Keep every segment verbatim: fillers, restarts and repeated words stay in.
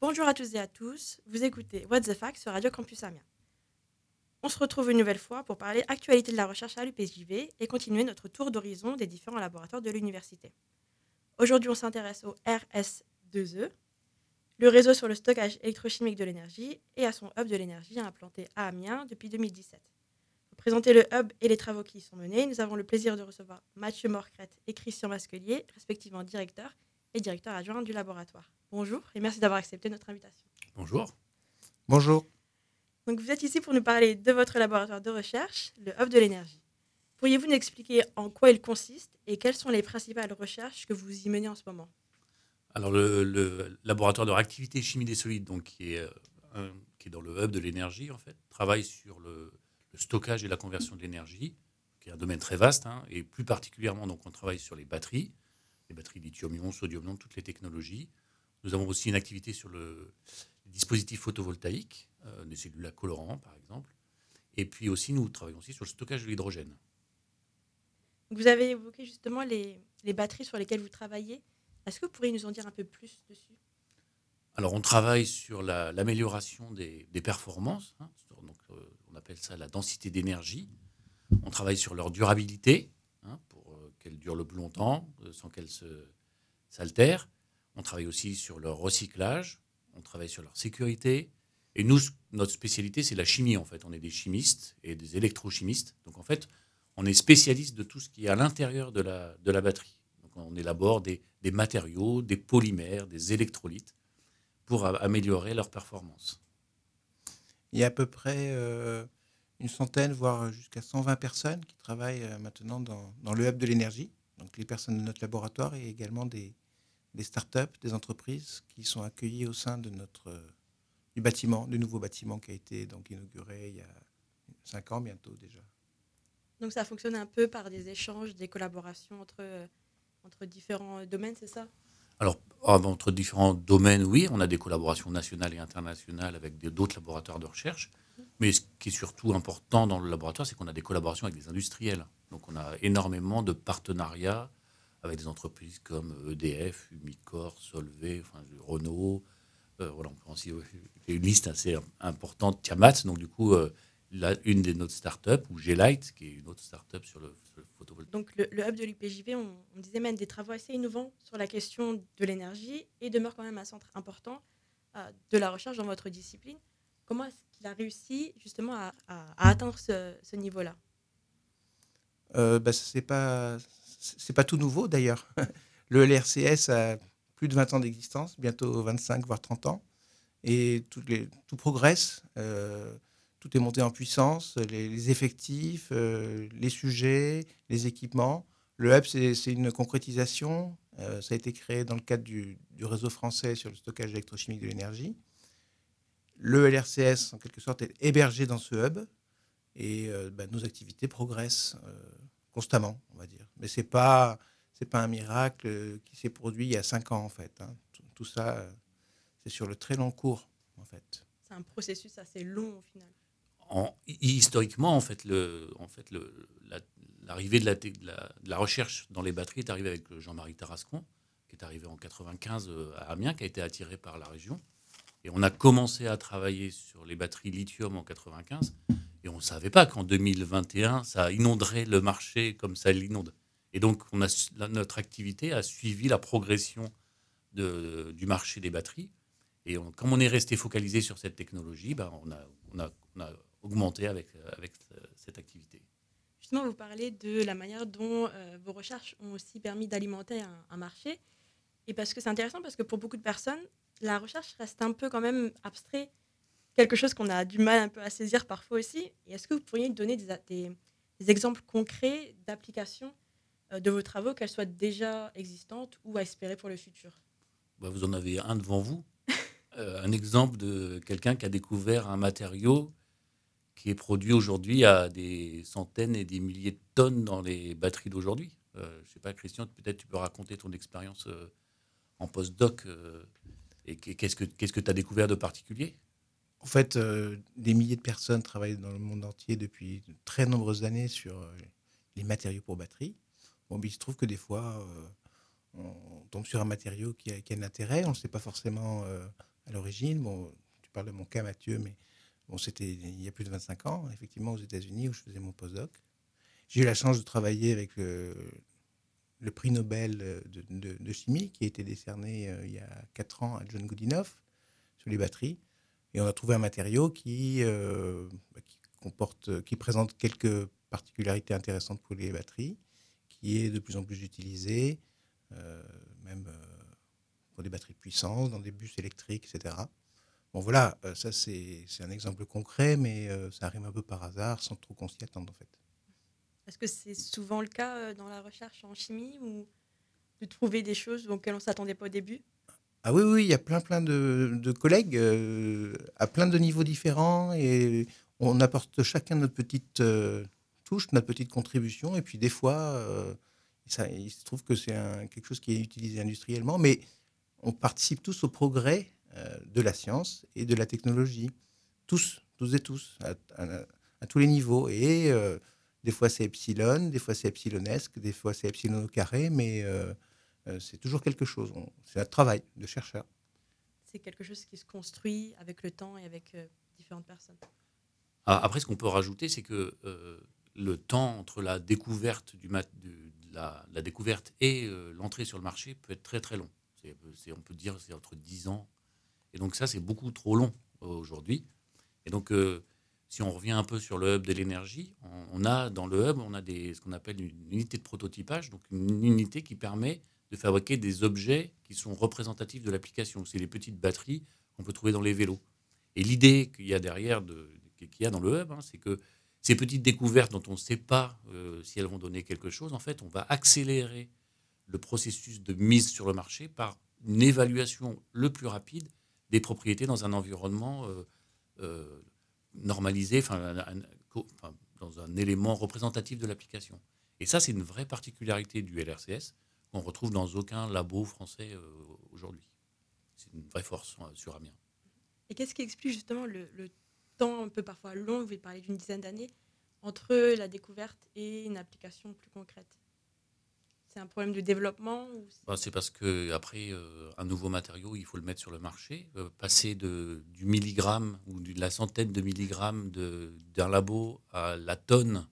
Bonjour à tous et à tous, vous écoutez What the Fact sur Radio Campus Amiens. On se retrouve une nouvelle fois pour parler actualité de la recherche à l'U P J V et continuer notre tour d'horizon des différents laboratoires de l'université. Aujourd'hui, on s'intéresse au R S deux E, le réseau sur le stockage électrochimique de l'énergie et à son hub de l'énergie implanté à Amiens depuis deux mille dix-sept. Pour présenter le hub et les travaux qui y sont menés, nous avons le plaisir de recevoir Mathieu Morcrette et Christian Masquelier, respectivement directeur et directeur adjoint du laboratoire. Bonjour et merci d'avoir accepté notre invitation. Bonjour. Bonjour. Donc vous êtes ici pour nous parler de votre laboratoire de recherche, le Hub de l'énergie. Pourriez-vous nous expliquer en quoi il consiste et quelles sont les principales recherches que vous y menez en ce moment? Alors le, le laboratoire de réactivité chimie des solides, donc qui est, euh, un- qui est dans le hub de l'énergie en fait, travaille sur le, le stockage et la conversion de l'énergie, qui est un domaine très vaste, hein, et plus particulièrement donc on travaille sur les batteries, les batteries lithium-ion, sodium-ion, toutes les technologies. Nous avons aussi une activité sur le les dispositifs photovoltaïques, euh, des cellules à colorant par exemple, et puis aussi nous travaillons aussi sur le stockage de l'hydrogène. Vous avez évoqué justement les, les batteries sur lesquelles vous travaillez. Est-ce que vous pourriez nous en dire un peu plus dessus? Alors, on travaille sur la- l'amélioration des, des performances, hein, sur- donc, euh, on appelle ça la densité d'énergie. On travaille sur leur durabilité, hein, pour euh, qu'elles durent le plus longtemps, euh, sans qu'elles se- s'altèrent. On travaille aussi sur leur recyclage, on travaille sur leur sécurité. Et nous, ce- notre spécialité, c'est la chimie, en fait. On est des chimistes et des électrochimistes. Donc, en fait, on est spécialiste de tout ce qui est à l'intérieur de la, de la batterie. Donc, on élabore des, des matériaux, des polymères, des électrolytes pour a- améliorer leur performance. Il y a à peu près euh, une centaine, voire jusqu'à cent vingt personnes qui travaillent euh, maintenant dans, dans le hub de l'énergie. Donc les personnes de notre laboratoire et également des, des startups, des entreprises qui sont accueillies au sein de notre, euh, du bâtiment, du nouveau bâtiment qui a été donc inauguré il y a cinq ans bientôt déjà. Donc ça fonctionne un peu par des échanges, des collaborations entre, euh, entre différents euh, domaines, c'est ça? Alors, ah, ben, entre différents domaines, oui, on a des collaborations nationales et internationales avec des- d'autres laboratoires de recherche. Mais ce qui est surtout important dans le laboratoire, c'est qu'on a des collaborations avec des industriels. Donc, on a énormément de partenariats avec des entreprises comme E D F, Umicore, Solvay, enfin, Renault. Euh, voilà, on peut aussi, euh, j'ai une liste assez importante, Tiamat. Donc, du coup, euh, là, une de notre startups, ou G-Light, qui est une autre startup sur le, sur le photovoltaïque. Donc le, le hub de l'U P J V, on, on disait mène des travaux assez innovants sur la question de l'énergie et demeure quand même un centre important euh, de la recherche dans votre discipline. Comment est-ce qu'il a réussi justement à, à- à atteindre ce, ce niveau-là? Euh, bah, c'est pas, c'est pas tout nouveau d'ailleurs. Le L R C S a plus de vingt ans d'existence, bientôt vingt-cinq voire trente ans. Et tout, les, tout progresse, euh, tout est monté en puissance, les, les effectifs, euh, les sujets, les équipements. Le hub, c'est c'est une concrétisation. Euh, ça a été créé dans le cadre du, du réseau français sur le stockage électrochimique de l'énergie. Le L R C S, en quelque sorte, est hébergé dans ce hub et euh, bah, nos activités progressent euh, constamment, on va dire. Mais ce n'est pas, c'est pas un miracle euh, qui s'est produit il y a cinq ans, en fait, hein. Tout, tout ça, euh, c'est sur le très long cours, en fait. C'est un processus assez long au final. En- historiquement, en fait, le, en fait le, la- l'arrivée de la, de, la, de la recherche dans les batteries est arrivée avec Jean-Marie Tarascon, qui est arrivé en quatre-vingt-quinze à Amiens, qui a été attiré par la région. Et on a commencé à travailler sur les batteries lithium en quatre-vingt-quinze. Et on ne savait pas qu'en deux mille vingt et un, ça inonderait le marché comme ça l'inonde. Et donc, on a, notre activité a suivi la progression de, du marché des batteries. Et on- comme on est resté focalisé sur cette technologie, ben on, a, on, a, on a augmenté avec, avec cette activité. Justement, vous parlez de la manière dont euh, vos recherches ont aussi permis d'alimenter un, un marché. Et parce que c'est intéressant, parce que pour beaucoup de personnes, la recherche reste un peu quand même abstrait, quelque chose qu'on a du mal un peu à saisir parfois aussi. Et est-ce que vous pourriez donner des, des- des exemples concrets d'applications euh, de vos travaux, qu'elles soient déjà existantes ou à espérer pour le futur? Ben vous en avez un devant vous, euh, un exemple de quelqu'un qui a découvert un matériau qui est produit aujourd'hui à des centaines et des milliers de tonnes dans les batteries d'aujourd'hui. Euh, je ne sais pas, Christian, peut-être tu peux raconter ton expérience euh, en postdoc euh, et qu'est-ce que qu'est-ce que tu as découvert de particulier? En fait, euh, des milliers de personnes travaillent dans le monde entier depuis de très nombreuses années sur euh, les matériaux pour batterie. Bon, mais il se trouve que des fois, euh, on tombe sur un matériau qui a, qui a un intérêt, on ne le sait pas forcément euh, à l'origine. Bon, tu parles de mon cas, Mathieu, mais bon, c'était il y a plus de vingt-cinq ans, effectivement, aux États-Unis, où je faisais mon postdoc. J'ai eu la chance de travailler avec le, le prix Nobel de, de, de chimie qui a été décerné euh, il y a quatre ans à John Goodenough sur les batteries. Et on a trouvé un matériau qui, euh, qui, comporte, qui présente quelques particularités intéressantes pour les batteries, qui est de plus en plus utilisé, euh, même euh, pour des batteries de puissance, dans des bus électriques, et cetera. Bon voilà, euh, ça c'est, c'est un exemple concret, mais euh, ça arrive un peu par hasard, sans trop qu'on s'y attende en fait. Est-ce que c'est souvent le cas euh, dans la recherche en chimie ou de trouver des choses auxquelles on ne s'attendait pas au début? Ah oui, oui, il y a plein, plein de, de collègues euh, à plein de niveaux différents et on apporte chacun notre petite euh, touche, notre petite contribution. Et puis des fois, euh, ça, il se trouve que c'est un- quelque chose qui est utilisé industriellement, mais on participe tous au progrès euh, de la science et de la technologie. Tous, tous et tous, à, à- à tous les niveaux. Et euh, des fois c'est epsilon, des fois c'est epsilonesque, des fois c'est epsilon au carré, mais euh, euh, c'est toujours quelque chose. On- c'est un travail de chercheur. C'est quelque chose qui se construit avec le temps et avec euh, différentes personnes. Ah, Après, ce qu'on peut rajouter, c'est que euh, le temps entre la découverte, du mat- du- de la, la découverte et euh, l'entrée sur le marché peut être très très long. C'est, c'est- on peut dire c'est entre dix ans. Et donc ça, c'est beaucoup trop long euh, aujourd'hui. Et donc, euh, si on revient un peu sur le hub de l'énergie, on, on a dans le hub, on a des, ce qu'on appelle une unité de prototypage, donc une unité qui permet de fabriquer des objets qui sont représentatifs de l'application. C'est les petites batteries qu'on peut trouver dans les vélos. Et l'idée qu'il y a derrière, de, qu'il y a dans le hub, hein, c'est que ces petites découvertes dont on ne sait pas euh, si elles vont donner quelque chose, en fait, on va accélérer le processus de mise sur le marché par une évaluation le plus rapide des propriétés dans un environnement euh, euh, normalisé, enfin, un- un- enfin, dans un élément représentatif de l'application. Et ça, c'est une vraie particularité du L R C S qu'on retrouve dans aucun labo français euh, aujourd'hui. C'est une vraie force euh, sur Amiens. Et qu'est-ce qui explique justement le, le temps un peu parfois long, vous parlez d'une dizaine d'années, entre la découverte et une application plus concrète? C'est un problème de développement ou c'est- Ben, c'est parce que après euh, un nouveau matériau, il faut le mettre sur le marché. Euh, passer de, du milligramme ou de la centaine de milligrammes de, d'un labo à la tonne,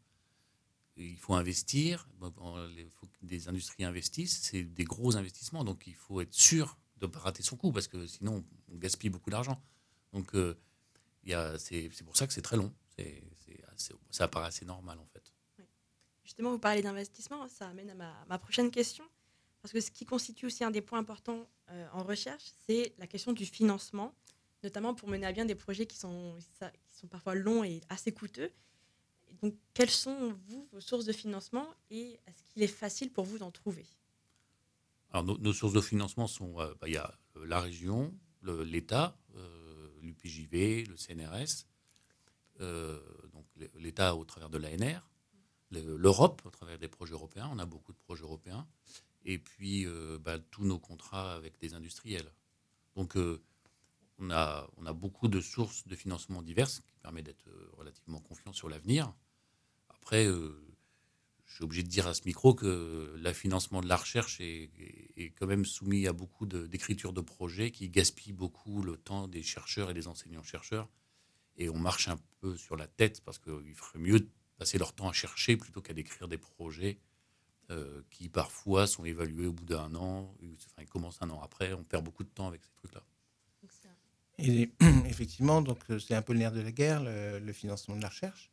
il faut investir. Bon, il faut que des industries investissent. C'est des gros investissements, donc il faut être sûr de ne pas rater son coup parce que sinon on gaspille beaucoup d'argent. Donc euh, il y a, c'est, c'est pour ça que c'est très long. C'est, c'est assez- ça paraît assez normal en fait. Ouais. Justement, vous parlez d'investissement, ça amène à ma, ma prochaine question. Parce que ce qui constitue aussi un des points importants euh, en recherche, c'est la question du financement, notamment pour mener à bien des projets qui sont, ça- qui sont parfois longs et assez coûteux. Et donc, quelles sont, vous, vos sources de financement et est-ce qu'il est facile pour vous d'en trouver? Alors, nos, nos sources de financement sont, euh, bah, il y a euh, la région, le- l'État, euh, l'U P J V, le C N R S, euh, donc l'État au travers de l'A N R, le- l'Europe au travers des projets européens, on a beaucoup de projets européens, et puis euh, bah, tous nos contrats avec des industriels. Donc euh, on, a, on a beaucoup de sources de financement diverses qui permettent d'être euh, relativement confiant sur l'avenir. Après, euh, je suis obligé de dire à ce micro que le financement de la recherche est, est- est quand même soumis à beaucoup de- d'écriture de projets qui gaspillent beaucoup le temps des chercheurs et des enseignants-chercheurs. Et on marche un peu sur la tête parce qu'il ferait mieux de passer leur temps à chercher plutôt qu'à d'écrire des projets euh, qui parfois sont évalués au bout d'un an. Enfin, ils commencent un an après. On perd beaucoup de temps avec ces trucs-là. Donc, c'est un- Et effectivement, donc euh, c'est un peu le nerf de la guerre, le, le financement de la recherche.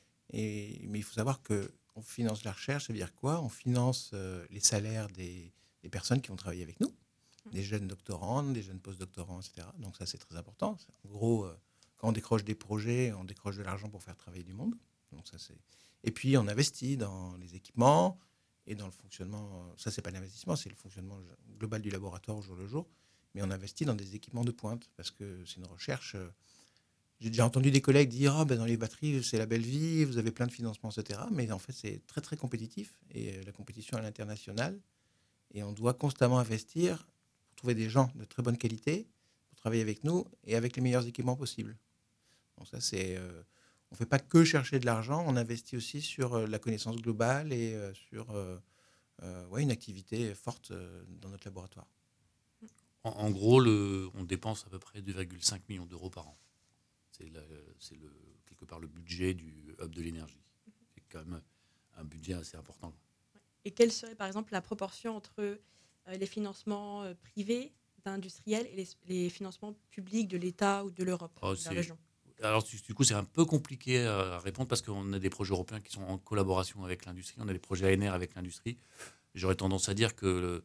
Et, mais il faut savoir que on finance la recherche, ça veut dire quoi? On finance euh, les salaires des, des personnes qui vont travailler avec nous, des jeunes doctorants, des jeunes postdoctorants, et cetera. Donc ça, c'est très important. En gros, euh, quand on décroche des projets, on décroche de l'argent pour faire travailler du monde. Donc ça, c'est... Et puis, on investit dans les équipements et dans le fonctionnement. Ça, c'est pas l'investissement, c'est le fonctionnement global du laboratoire au jour le jour. Mais on investit dans des équipements de pointe parce que c'est une recherche. euh, J'ai déjà entendu des collègues dire ah, ben dans les batteries, c'est la belle vie, vous avez plein de financements, et cetera. Mais en fait, c'est très, très compétitif. Et euh, la compétition à l'international. Et on doit constamment investir pour trouver des gens de très bonne qualité, pour travailler avec nous et avec les meilleurs équipements possibles. Donc ça, c'est, euh, on ne fait pas que chercher de l'argent, on investit aussi sur euh, la connaissance globale et euh, sur euh, euh, ouais, une activité forte euh, dans notre laboratoire. En, en gros, le, on dépense à peu près deux virgule cinq millions d'euros par an. C'est, la- c'est le, quelque part le budget du hub de l'énergie. C'est quand même un budget assez important. Et quelle serait par exemple la proportion entre euh, les financements euh, privés d'industriels et les, les financements publics de l'État ou de l'Europe, Oh, de la c'est, région? alors, du du coup, c'est un peu compliqué à répondre parce qu'on a des projets européens qui sont en collaboration avec l'industrie. On a des projets A N R avec l'industrie. J'aurais tendance à dire que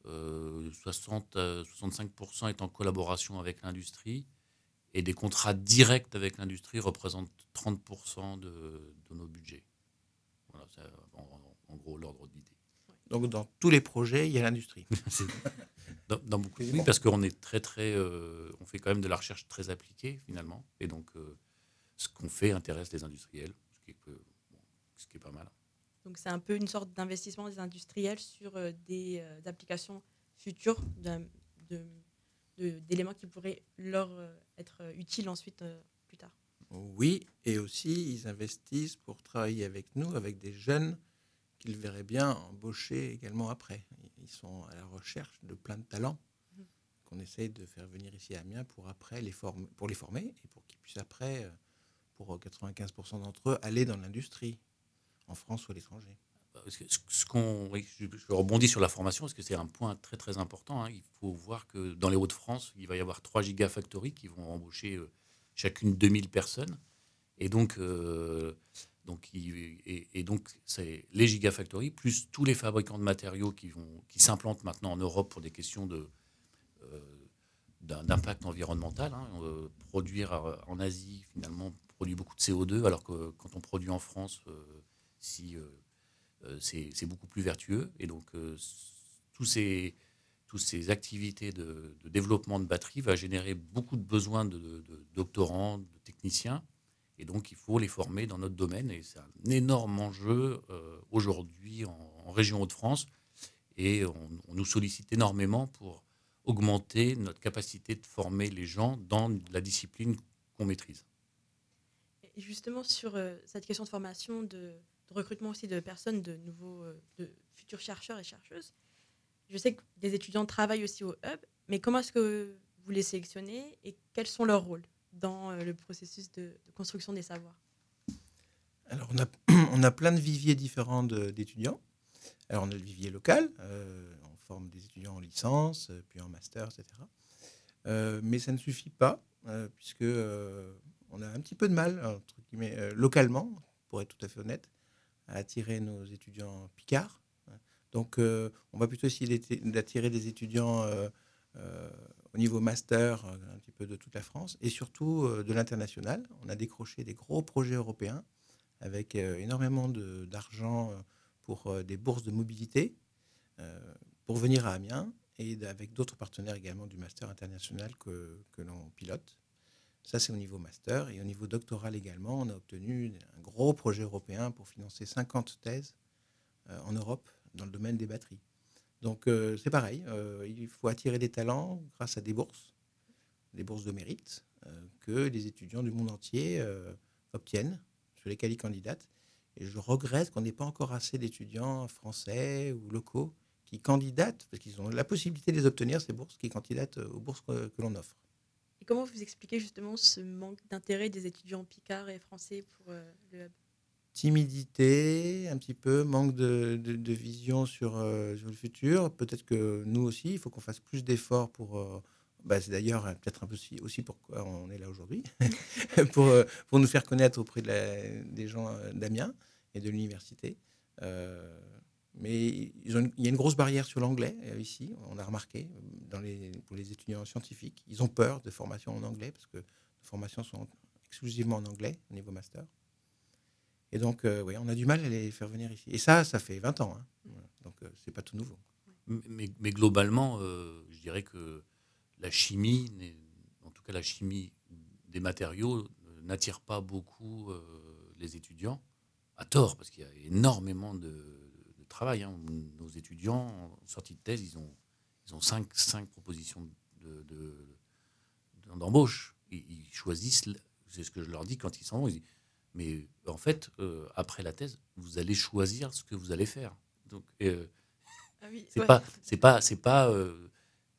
euh, soixante à soixante-cinq pour cent est en collaboration avec l'industrie et des contrats directs avec l'industrie représentent trente pour cent de, de nos budgets. Voilà, c'est en, en- en gros l'ordre d'idée. Donc, dans tous les projets, il y a l'industrie. C'est- dans, dans beaucoup, C'est oui, bon. parce qu'on est très très, euh, on fait quand même de la recherche très appliquée finalement, et donc euh, ce qu'on fait intéresse les industriels, ce qui est, que- bon, ce qui est pas mal. Donc c'est un peu une sorte d'investissement des industriels sur euh, des euh, applications futures d'un- de- de- d'éléments qui pourraient leur euh, être euh, utiles ensuite euh, plus tard. Oui, et aussi, ils investissent pour travailler avec nous, avec des jeunes qu'ils verraient bien embaucher également après. Ils sont à la recherche de plein de talents Mhm. qu'on essaye de faire venir ici à Amiens pour, après les, former, pour les former et pour qu'ils puissent après, euh, pour quatre-vingt-quinze pour cent d'entre eux, aller dans l'industrie, en France ou à l'étranger. Parce que ce, ce qu'on, oui, je, je rebondis sur la formation parce que c'est un point très très important. Hein. Il faut voir que dans les Hauts-de-France, il va y avoir trois gigafactories qui vont embaucher euh, chacune deux mille personnes. Et donc, euh, donc, il- et, et donc c'est les gigafactories, plus tous les fabricants de matériaux qui, vont, qui s'implantent maintenant en Europe pour des questions de, euh, d'un- d'impact environnemental. Hein. Euh, produire euh, en Asie, finalement, produit beaucoup de C O deux, alors que quand on produit en France, euh, si, euh, euh, c'est, c'est beaucoup plus vertueux. Et donc, euh, tous ces, toutes ces activités de, de développement de batteries va générer beaucoup de besoins de, de- de doctorants, de techniciens. Et donc, il faut les former dans notre domaine. Et c'est un énorme enjeu euh, aujourd'hui en, en région Hauts-de-France. Et on, on nous sollicite énormément pour augmenter notre capacité de former les gens dans la discipline qu'on maîtrise. Et justement sur euh, cette question de formation, de, de recrutement aussi de personnes, de nouveaux, euh, de futurs chercheurs et chercheuses, je sais que des étudiants travaillent aussi au hub, mais comment est-ce que vous les sélectionnez et quels sont leurs rôles dans euh, le processus de, de construction des savoirs? Alors, on a, on a plein de viviers différents de- d'étudiants. Alors, on a le vivier local, euh, on forme des étudiants en licence, euh, puis en master, et cetera. Euh, mais ça ne suffit pas, euh, puisque euh, on a un petit peu de mal, entre guillemets, euh, localement, pour être tout à fait honnête, à attirer nos étudiants picards. Donc, euh, on va plutôt essayer d'éti- d'attirer des étudiants euh, euh, au niveau master, euh, un petit peu de toute la France, et surtout euh, de l'international. On a décroché des gros projets européens avec euh, énormément de- d'argent euh, pour euh, des bourses de mobilité euh, pour venir à Amiens et d- avec d'autres partenaires également du master international que, que l'on pilote. Ça, c'est au niveau master. Et au niveau doctoral également, on a obtenu un gros projet européen pour financer cinquante thèses euh, en Europe dans le domaine des batteries. Donc, euh, c'est pareil. euh, il faut attirer des talents grâce à des bourses, des bourses de mérite euh, que les étudiants du monde entier euh, obtiennent sur lesquels ils candidatent. Et je regrette qu'on n'ait pas encore assez d'étudiants français ou locaux qui candidatent, parce qu'ils ont la possibilité de les obtenir, ces bourses, qui candidatent aux bourses que, que l'on offre. Et comment vous expliquez justement ce manque d'intérêt des étudiants picards et français pour euh, le hub? Timidité, un petit peu, manque de, de- de vision sur, euh, sur le futur. Peut-être que nous aussi, il faut qu'on fasse plus d'efforts pour... euh, bah, c'est d'ailleurs euh, peut-être un peu aussi, aussi pourquoi on est là aujourd'hui, pour, euh, pour nous faire connaître auprès de la- des gens euh, d'Amiens et de l'université. Euh, mais ils ont une- il y a une grosse barrière sur l'anglais euh, ici, on a remarqué, dans les, pour les étudiants scientifiques. Ils ont peur de formation en anglais parce que les formations sont exclusivement en anglais au niveau master. Et donc, euh, oui, on a du mal à les faire venir ici. Et ça, ça fait vingt ans. Hein. Voilà. Donc, euh, c'est pas tout nouveau. Mais, mais globalement, euh, je dirais que la chimie, n'est- en tout cas la chimie des matériaux, euh, n'attire pas beaucoup euh, les étudiants, à tort, parce qu'il y a énormément de, de travail. Hein. Nos étudiants, en sortie de thèse, ils ont, ils ont cinq, cinq propositions de, de- d'embauche. Ils, ils choisissent, c'est ce que je leur dis quand ils s'en vont, ils disent, mais en fait, euh, après la thèse, vous allez choisir ce que vous allez faire. Donc, euh, Ah oui, c'est ouais. pas, c'est pas, c'est pas, euh,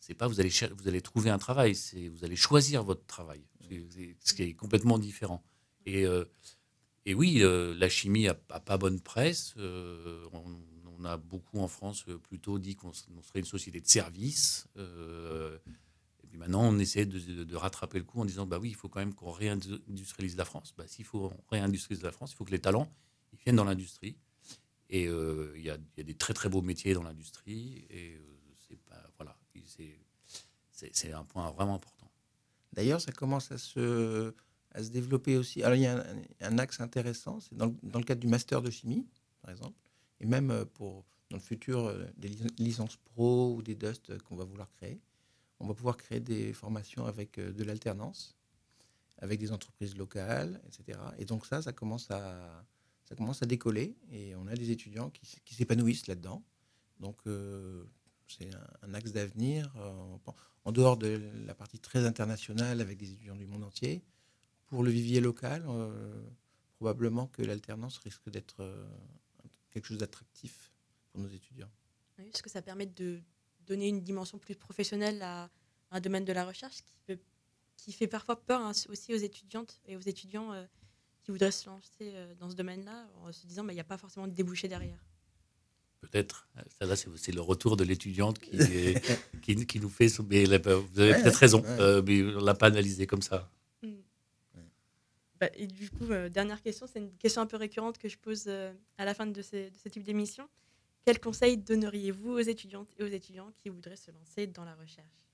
c'est pas vous allez, cher- vous allez trouver un travail, c'est vous allez choisir votre travail. C'est, c'est ce qui est complètement différent. Et, euh, et oui, euh, la chimie a, a pas bonne presse. Euh, on, on a beaucoup en France euh, plutôt dit qu'on s- on serait une société de service. Euh, et puis maintenant, on essaie de, de- de rattraper le coup en disant bah oui, il faut quand même qu'on réindustrialise la France. Bah, s'il faut réindustrialiser la France, il faut que les talents ils viennent dans l'industrie. Et euh, il y, a, il y a des très très beaux métiers dans l'industrie. Et euh, c'est pas voilà, c'est, c'est, c'est un point vraiment important. D'ailleurs, ça commence à se, à se développer aussi. Alors, il y a un, un axe intéressant, c'est dans, le- dans le cadre du master de chimie, par exemple, et même euh, pour, dans le futur, euh, des lic- licences pro ou des D U S T euh, qu'on va vouloir créer. On va pouvoir créer des formations avec euh, de l'alternance, avec des entreprises locales, et cetera. Et donc ça, ça commence à, ça commence à décoller, et on a des étudiants qui, s- qui s'épanouissent là-dedans. Donc, euh, c'est un, un axe d'avenir. euh, en, en dehors de la partie très internationale avec des étudiants du monde entier, pour le vivier local, euh, probablement que l'alternance risque d'être euh, quelque chose d'attractif pour nos étudiants. Oui, parce que ça permet de donner une dimension plus professionnelle à un domaine de la recherche qui, peut, qui fait parfois peur hein, aussi aux étudiantes et aux étudiants euh, qui voudraient se lancer euh, dans ce domaine-là en se disant qu'il n'y a pas forcément de débouché derrière. Peut-être. Ça, là, c'est, c'est le retour de l'étudiante qui, est- qui, qui nous fait. sou- Mais là, vous avez Ouais, peut-être raison, ouais. euh, mais on l'a pas analysé comme ça. Mm. Ouais. Bah, et du coup, euh, dernière question, c'est une question un peu récurrente que je pose euh, à la fin de, ces- de ce type d'émission. Quels conseils donneriez-vous aux étudiantes et aux étudiants qui voudraient se lancer dans la recherche?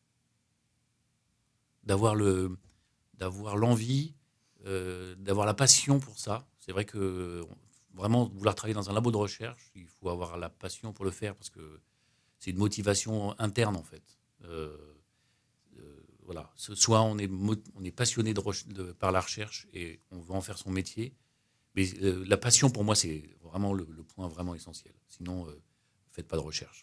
D'avoir, le, d'avoir l'envie, euh, d'avoir la passion pour ça. C'est vrai que euh, vraiment, vouloir travailler dans un labo de recherche, il faut avoir la passion pour le faire parce que c'est une motivation interne, en fait. Euh, euh, voilà. Ce- Soit on est, mo- on est passionné de reche- de- par la recherche et on veut en faire son métier. Mais euh, la passion, pour moi, c'est vraiment le, le point vraiment essentiel. Sinon, euh, faites pas de recherche.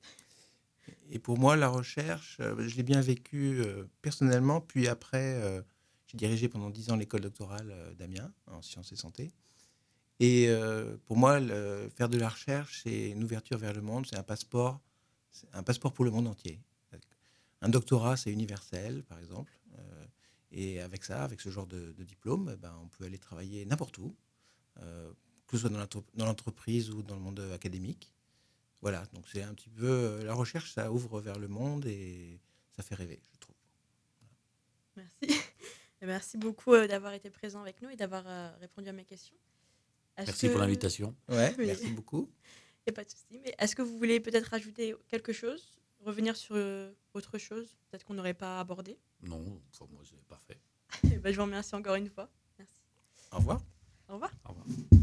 Et pour moi, la recherche, euh, je l'ai bien vécu euh, personnellement. Puis après, euh, j'ai dirigé pendant dix ans l'école doctorale euh, d'Amiens en sciences et santé. Et euh, pour moi, le- faire de la recherche, c'est une ouverture vers le monde, c'est un passeport, c'est un passeport pour le monde entier. Un doctorat, c'est universel, par exemple. euh, et avec ça, avec ce genre de, de diplôme, eh ben, on peut aller travailler n'importe où, euh, que ce soit dans l'entre- dans l'entreprise ou dans le monde académique. Voilà, donc c'est un petit peu... euh, la recherche, ça ouvre vers le monde et ça fait rêver, je trouve. Merci. Et merci beaucoup euh, d'avoir été présent avec nous et d'avoir euh, répondu à mes questions. Est-ce Merci que... pour l'invitation. Ouais, Oui. merci beaucoup. Il n'y a pas de souci. Mais est-ce que vous voulez peut-être rajouter quelque chose, revenir sur euh, autre chose, peut-être qu'on n'aurait pas abordé? Non, pour moi, c'est parfait. Eh ben, je vous remercie encore une fois. Merci. Au revoir. Au revoir. Au revoir.